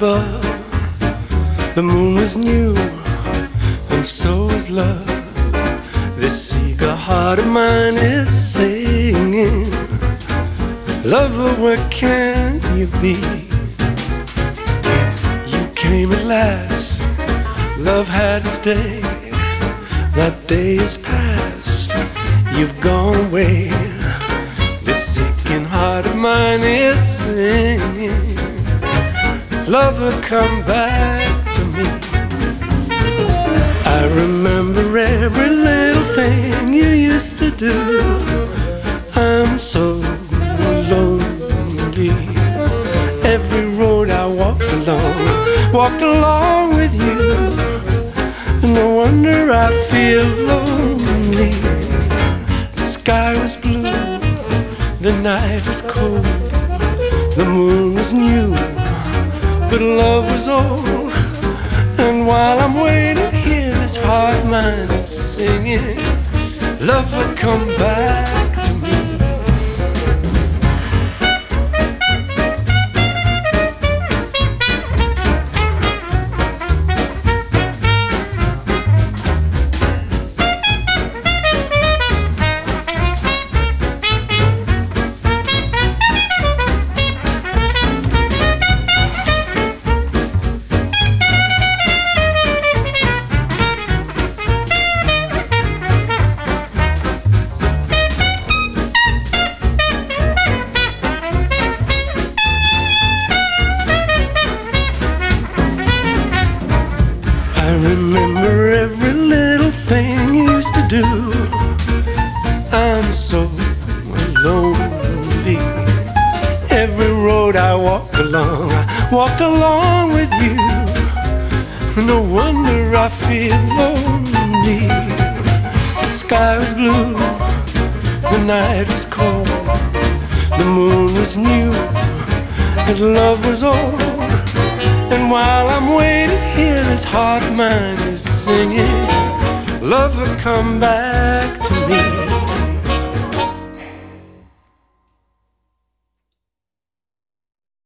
above. The moon was new, and so was love. This eager heart of mine is singing. Lover, where can you be? You came at last, love had its day. That day is past, you've gone away. This aching heart of mine is singing. Lover, come back to me. I remember every little thing you used to do. I'm so lonely. Every road I walked along with you. No wonder I feel lonely. The sky was blue, the night was cold, the moon was new, but love was old. And while I'm waiting here, this heart of mine is singing. Lover, come back to me. I remember every little thing you used to do. I'm so lonely. Every road I walked along with you. No wonder I feel lonely. The sky was blue, the night was cold, the moon was new, and love was old. And while I'm waiting here, this heart of mine is singing. Lover, come back to me.